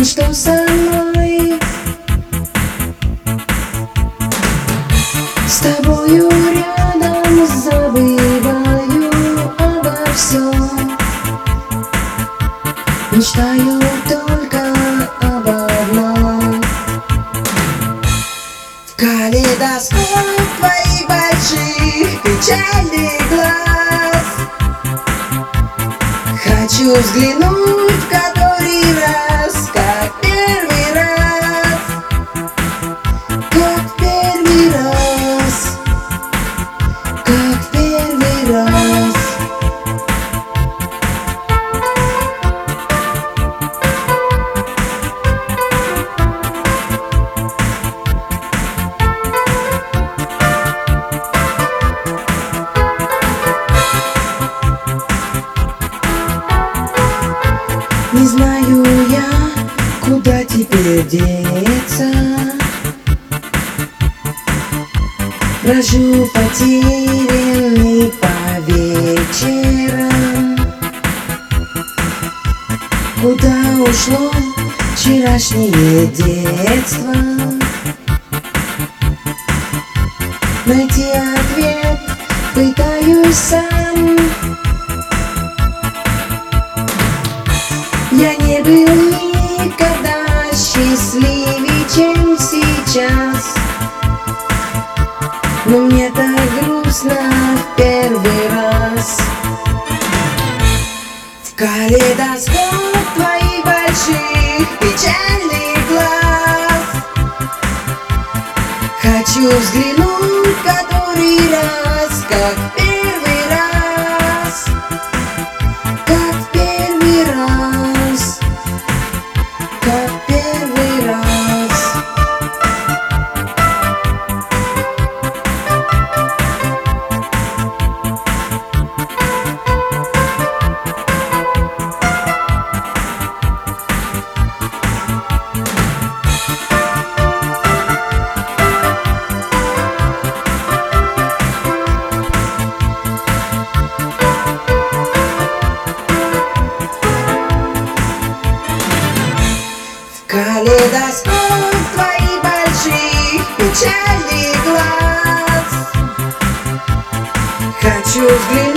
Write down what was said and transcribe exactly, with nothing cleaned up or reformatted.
Ну что со мной? С тобою рядом забываю обо всем. Мечтаю только об одном. В калейдоскоп твоих больших печальных глаз хочу взглянуть в который раз, как первый раз, как первый раз, как первый раз. Не знаю я, куда теперь деться. Брожу потерянный по вечерам. Куда ушло вчерашнее детство? Найти ответ пытаюсь сам. Я не был никогда счастливее, чем сейчас, но мне так грустно в первый раз. В калейдоскоп твоих больших печальных глаз хочу взглянуть в который раз, как первый раз, как первый раз, как первый раз. Калейдоскоп твоих больших печальных глаз хочу взглянуть